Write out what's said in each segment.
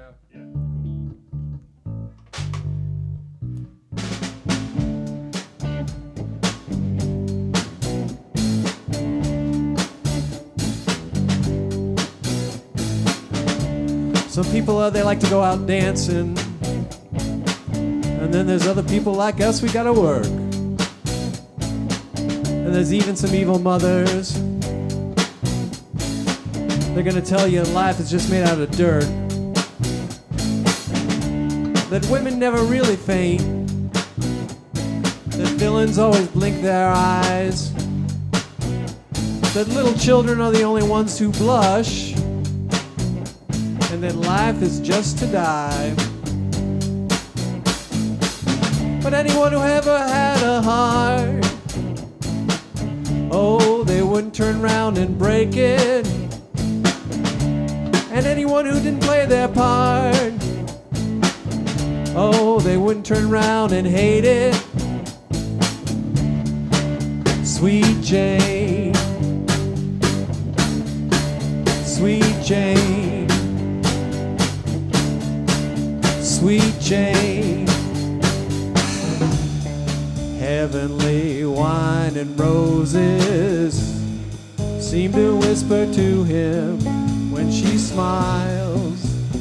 Some people, they like to go out dancing. And then there's other people like us, we gotta work. And there's even some evil mothers. They're gonna tell you life is just made out of dirt. That women never really faint. That villains always blink their eyes. That little children are the only ones who blush. And that life is just to die. But anyone who ever had a heart, oh, they wouldn't turn around and break it. And anyone who didn't play their part, oh, they wouldn't turn around and hate it. Sweet Jane, Sweet Jane, Sweet Jane. Heavenly wine and roses seem to whisper to him when she smiles.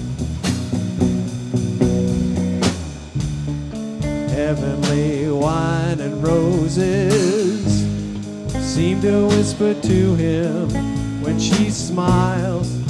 Heavenly wine and roses seem to whisper to him when she smiles.